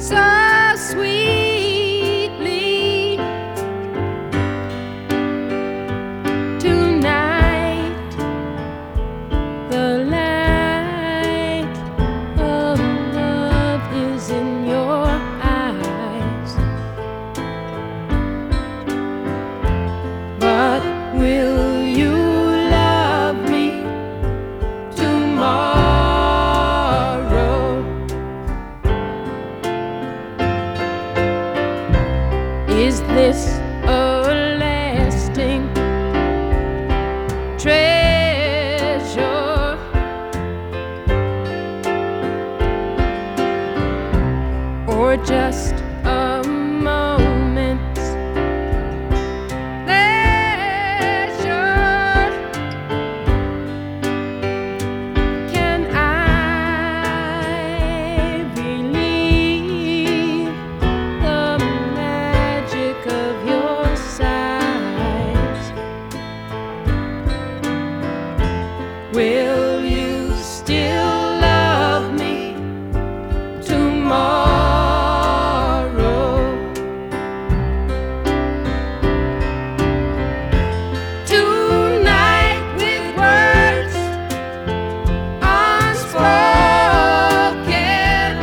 so sweetly. Tonight, the light of love is in your eyes. But will you love me tomorrow? Is this a lasting treasure, or just a moment's pleasure? Can I believe the magic of your sighs? Will you still love me tomorrow? Tonight, with words unspoken,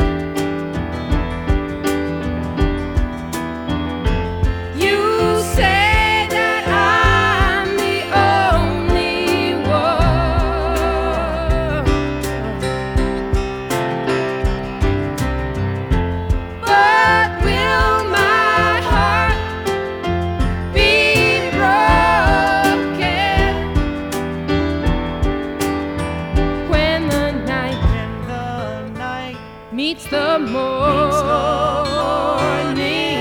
you say that I'm the only one. But will my heart be broken when the night meets the morning?